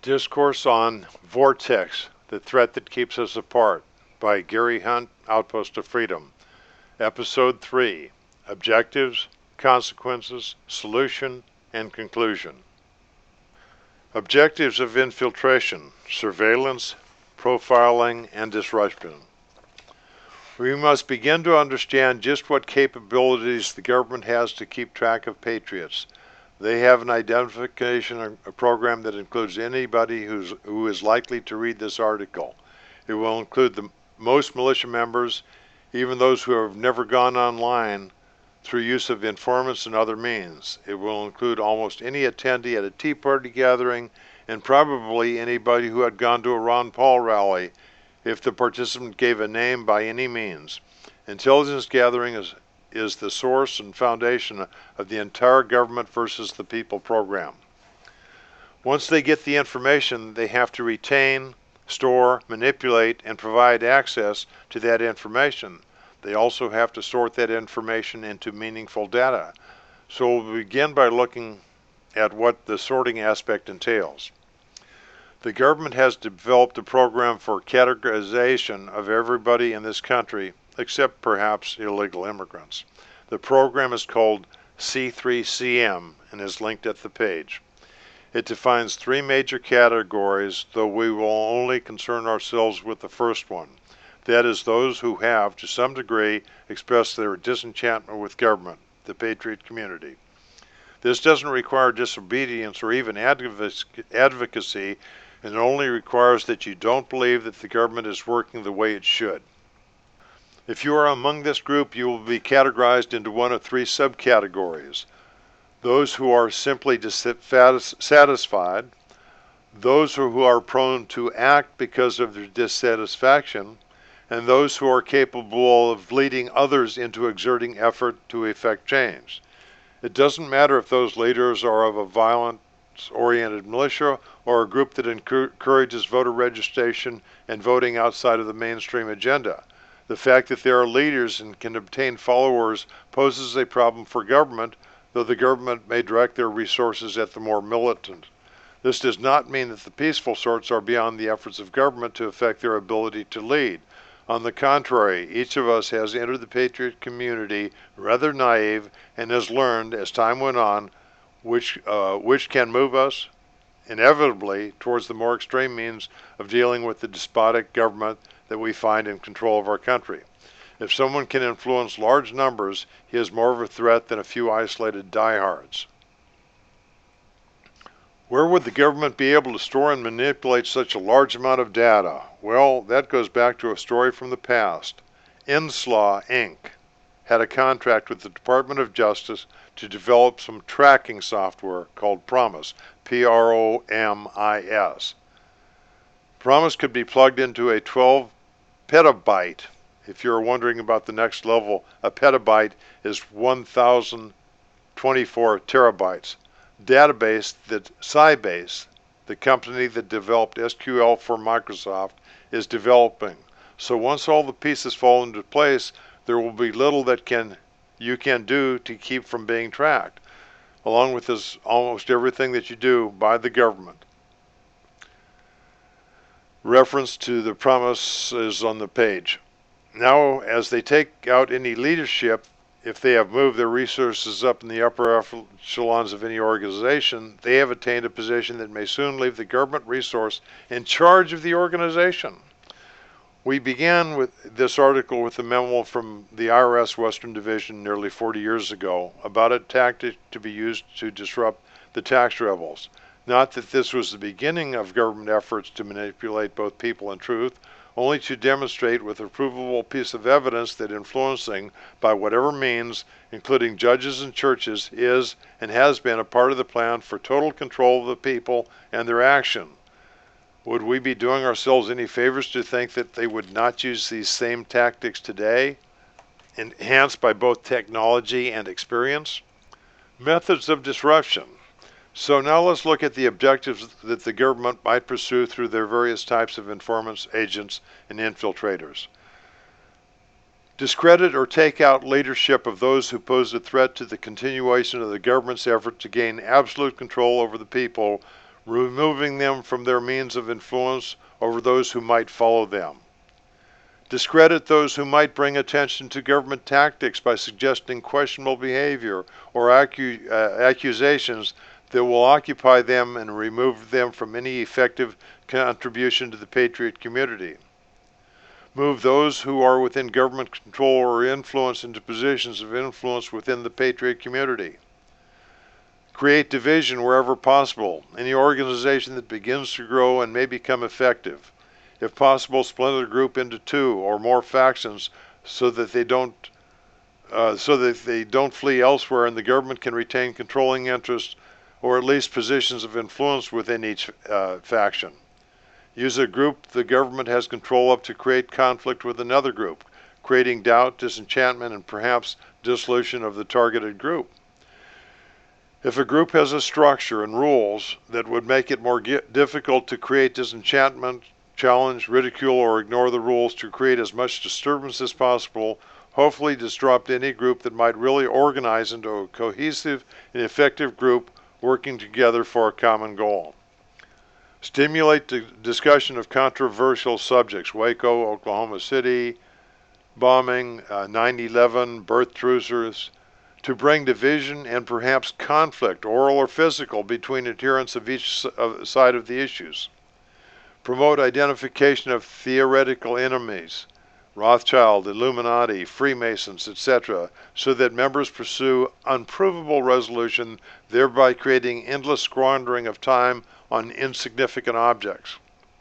Discourse on Vortex, the Threat That Keeps Us Apart, by Gary Hunt, Outpost of Freedom. Episode 3, Objectives, Consequences, Solution, and Conclusion. Objectives of infiltration, surveillance, profiling, and disruption. We must begin to understand just what capabilities the government has to keep track of patriots. They have an identification program that includes anybody who is likely to read this article. It will include the most militia members, even those who have never gone online, through use of informants and other means. It will include almost any attendee at a Tea Party gathering, and probably anybody who had gone to a Ron Paul rally, if the participant gave a name by any means. Intelligence gathering is the source and foundation of the entire government versus the people program. Once they get the information, they have to retain, store, manipulate, and provide access to that information. They also have to sort that information into meaningful data. So we'll begin by looking at what the sorting aspect entails. The government has developed a program for categorization of everybody in this country, except perhaps illegal immigrants. The program is called C3CM and is linked at the page. It defines three major categories, though we will only concern ourselves with the first one. That is, those who have, to some degree, expressed their disenchantment with government, the patriot community. This doesn't require disobedience or even advocacy, and it only requires that you don't believe that the government is working the way it should. If you are among this group, you will be categorized into one of three subcategories. Those who are simply dissatisfied, those who are prone to act because of their dissatisfaction, and those who are capable of leading others into exerting effort to effect change. It doesn't matter if those leaders are of a violence-oriented militia or a group that encourages voter registration and voting outside of the mainstream agenda. The fact that there are leaders and can obtain followers poses a problem for government, though the government may direct their resources at the more militant. This does not mean that the peaceful sorts are beyond the efforts of government to affect their ability to lead. On the contrary, each of us has entered the patriot community rather naive and has learned, as time went on, which can move us inevitably towards the more extreme means of dealing with the despotic government that we find in control of our country. If someone can influence large numbers, he is more of a threat than a few isolated diehards. Where would the government be able to store and manipulate such a large amount of data? Well, that goes back to a story from the past. Inslaw, Inc. had a contract with the Department of Justice to develop some tracking software called PROMIS, P-R-O-M-I-S. PROMIS could be plugged into a 12 petabyte. If you're wondering about the next level, a petabyte is 1,024 terabytes. Database that Sybase, the company that developed SQL for Microsoft, is developing. So once all the pieces fall into place, there will be little that you can do to keep from being tracked, along with this almost everything that you do by the government. Reference to the PROMIS is on the page. Now, as they take out any leadership, if they have moved their resources up in the upper echelons of any organization, they have attained a position that may soon leave the government resource in charge of the organization. We began with this article with a memo from the IRS Western Division nearly 40 years ago about a tactic to be used to disrupt the tax rebels. Not that this was the beginning of government efforts to manipulate both people and truth, only to demonstrate with a provable piece of evidence that influencing, by whatever means, including judges and churches, is and has been a part of the plan for total control of the people and their action. Would we be doing ourselves any favors to think that they would not use these same tactics today, enhanced by both technology and experience? Methods of disruption. So now let's look at the objectives that the government might pursue through their various types of informants, agents, and infiltrators. Discredit or take out leadership of those who pose a threat to the continuation of the government's effort to gain absolute control over the people, removing them from their means of influence over those who might follow them. Discredit those who might bring attention to government tactics by suggesting questionable behavior or accusations that will occupy them and remove them from any effective contribution to the patriot community. Move those who are within government control or influence into positions of influence within the patriot community. Create division wherever possible. Any organization that begins to grow and may become effective. If possible, split the group into 2 or more factions so that they don't flee elsewhere and the government can retain controlling interests or at least positions of influence within each faction. Use a group the government has control of to create conflict with another group, creating doubt, disenchantment, and perhaps dissolution of the targeted group. If a group has a structure and rules that would make it more difficult to create disenchantment, challenge, ridicule, or ignore the rules to create as much disturbance as possible, hopefully disrupt any group that might really organize into a cohesive and effective group working together for a common goal. Stimulate the discussion of controversial subjects, Waco, Oklahoma City, bombing, 9/11, birth truces, to bring division and perhaps conflict, oral or physical, between adherents of each side of the issues. Promote identification of theoretical enemies, Rothschild, Illuminati, Freemasons, etc., so that members pursue unprovable resolution, thereby creating endless squandering of time on insignificant objects.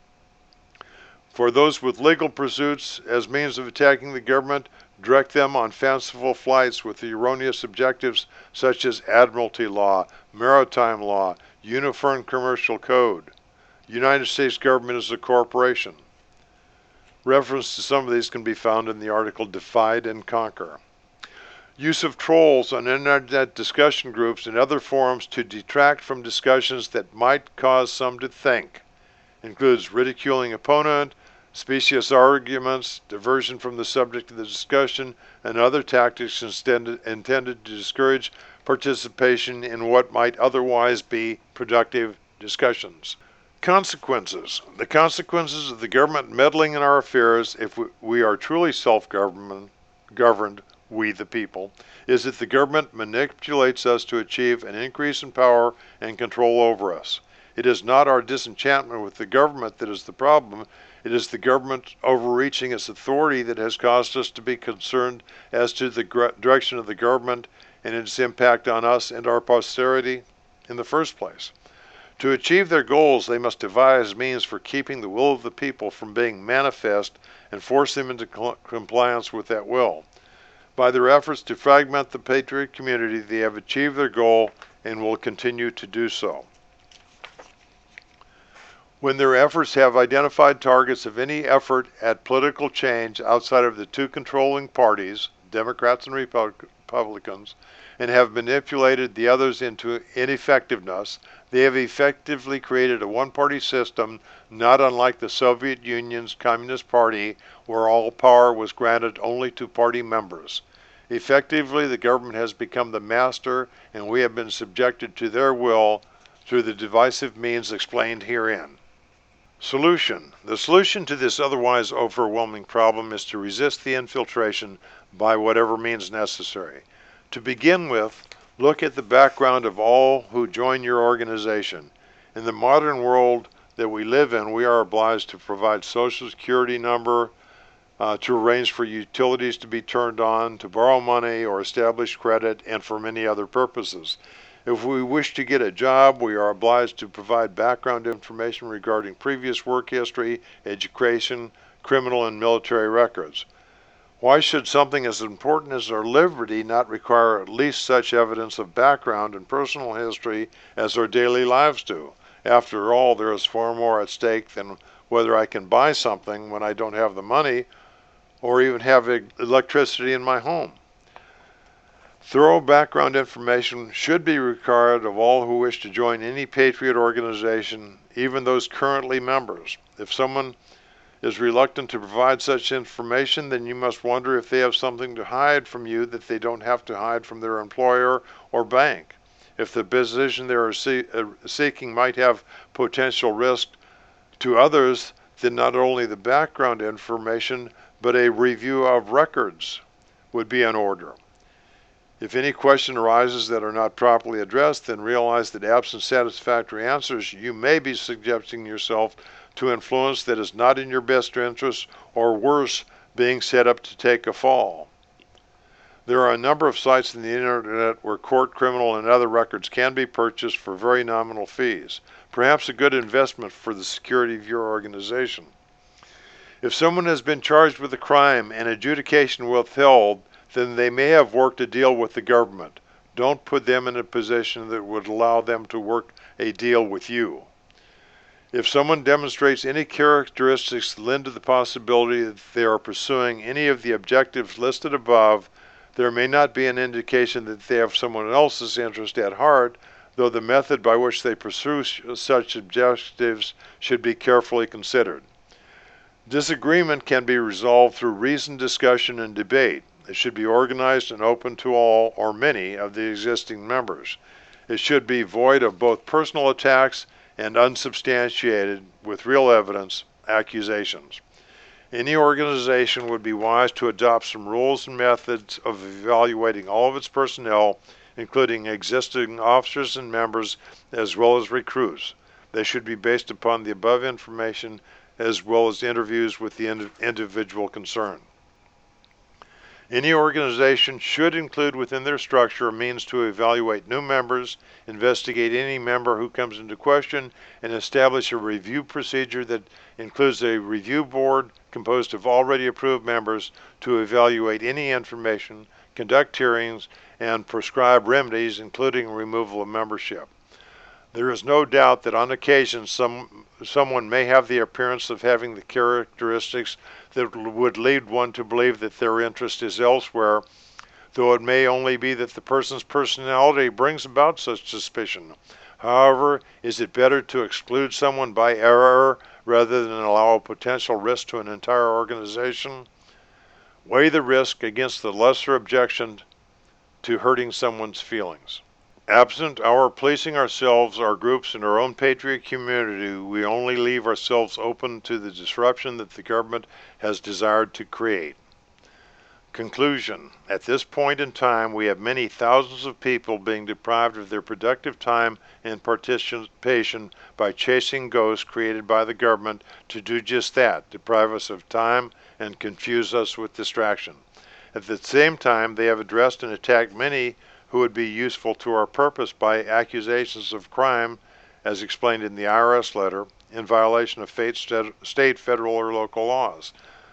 For those with legal pursuits as means of attacking the government, direct them on fanciful flights with erroneous objectives such as admiralty law, maritime law, uniform commercial code. United States government is a corporation. Reference to some of these can be found in the article Divide and Conquer. Use of trolls on internet discussion groups and other forums to detract from discussions that might cause some to think. Includes ridiculing opponent, specious arguments, diversion from the subject of the discussion, and other tactics intended to discourage participation in what might otherwise be productive discussions. Consequences. The consequences of the government meddling in our affairs, if we are truly self-governed, we the people, is that the government manipulates us to achieve an increase in power and control over us. It is not our disenchantment with the government that is the problem. It is the government overreaching its authority that has caused us to be concerned as to the direction of the government and its impact on us and our posterity in the first place. To achieve their goals, they must devise means for keeping the will of the people from being manifest and force them into compliance with that will. By their efforts to fragment the patriot community, they have achieved their goal and will continue to do so. When their efforts have identified targets of any effort at political change outside of the 2 controlling parties, Democrats and Republicans, and have manipulated the others into ineffectiveness, they have effectively created a one-party system not unlike the Soviet Union's Communist Party, where all power was granted only to party members. Effectively, the government has become the master, and we have been subjected to their will through the divisive means explained herein. Solution. The solution to this otherwise overwhelming problem is to resist the infiltration by whatever means necessary. To begin with, look at the background of all who join your organization. In the modern world that we live in, we are obliged to provide social security number, to arrange for utilities to be turned on, to borrow money or establish credit, and for many other purposes. If we wish to get a job, we are obliged to provide background information regarding previous work history, education, criminal and military records. Why should something as important as our liberty not require at least such evidence of background and personal history as our daily lives do? After all, there is far more at stake than whether I can buy something when I don't have the money or even have electricity in my home. Thorough background information should be required of all who wish to join any patriot organization, even those currently members. If someone is reluctant to provide such information, then you must wonder if they have something to hide from you that they don't have to hide from their employer or bank. if the position they are seeking might have potential risk to others, then not only the background information, but a review of records would be in order. If any question arises that are not properly addressed, then realize that absent satisfactory answers, you may be subjecting yourself to influence that is not in your best interest, or worse, being set up to take a fall. There are a number of sites in the internet where court, criminal, and other records can be purchased for very nominal fees, perhaps a good investment for the security of your organization. If someone has been charged with a crime and adjudication withheld, then they may have worked a deal with the government. Don't put them in a position that would allow them to work a deal with you. If someone demonstrates any characteristics that lend to the possibility that they are pursuing any of the objectives listed above, there may not be an indication that they have someone else's interest at heart, though the method by which they pursue such objectives should be carefully considered. Disagreement can be resolved through reasoned discussion and debate. It should be organized and open to all or many of the existing members. It should be void of both personal attacks and unsubstantiated, with real evidence, accusations. Any organization would be wise to adopt some rules and methods of evaluating all of its personnel, including existing officers and members, as well as recruits. They should be based upon the above information, as well as interviews with the individual concerned. Any organization should include within their structure a means to evaluate new members, investigate any member who comes into question, and establish a review procedure that includes a review board composed of already approved members to evaluate any information, conduct hearings, and prescribe remedies, including removal of membership. There is no doubt that on occasion someone may have the appearance of having the characteristics that would lead one to believe that their interest is elsewhere, though it may only be that the person's personality brings about such suspicion. However, is it better to exclude someone by error rather than allow a potential risk to an entire organization? Weigh the risk against the lesser objection to hurting someone's feelings. Absent our policing ourselves, our groups, and our own patriot community, we only leave ourselves open to the disruption that the government has desired to create. Conclusion. At this point in time, we have many thousands of people being deprived of their productive time and participation by chasing ghosts created by the government to do just that, deprive us of time and confuse us with distraction. At the same time, they have addressed and attacked many who would be useful to our purpose by accusations of crime, as explained in the IRS letter, in violation of state, federal, or local laws.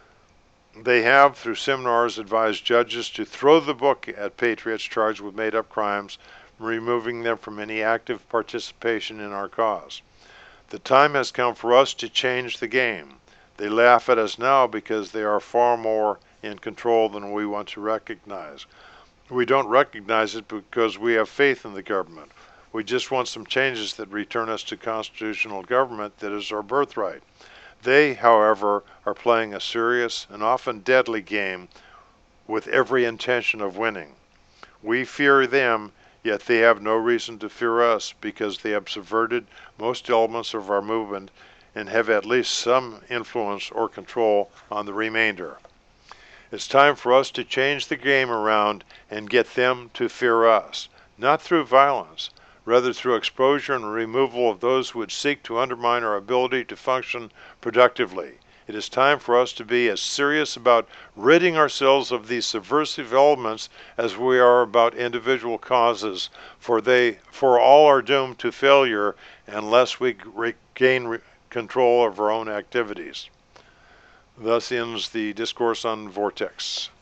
They have, through seminars, advised judges to throw the book at patriots charged with made-up crimes, removing them from any active participation in our cause. The time has come for us to change the game. They laugh at us now because they are far more in control than we want to recognize. We don't recognize it because we have faith in the government. We just want some changes that return us to constitutional government that is our birthright. They, however, are playing a serious and often deadly game with every intention of winning. We fear them, yet they have no reason to fear us because they have subverted most elements of our movement and have at least some influence or control on the remainder. It's time for us to change the game around and get them to fear us, not through violence, rather through exposure and removal of those who would seek to undermine our ability to function productively. It is time for us to be as serious about ridding ourselves of these subversive elements as we are about individual causes, for all are doomed to failure unless we regain control of our own activities. Thus ends the discourse on Vortex.